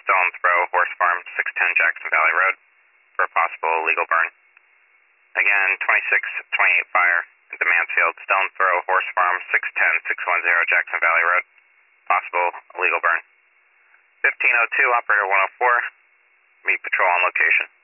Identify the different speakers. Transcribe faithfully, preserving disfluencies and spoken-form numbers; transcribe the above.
Speaker 1: Stone Throw, Horse Farm, six ten Jackson Valley Road, for a possible illegal burn. Again, twenty-six twenty-eight fire into Mansfield, Stone Throw, Horse Farm, six ten six ten Jackson Valley Road, possible illegal burn. fifteen oh two, Operator one oh four, meet patrol on location.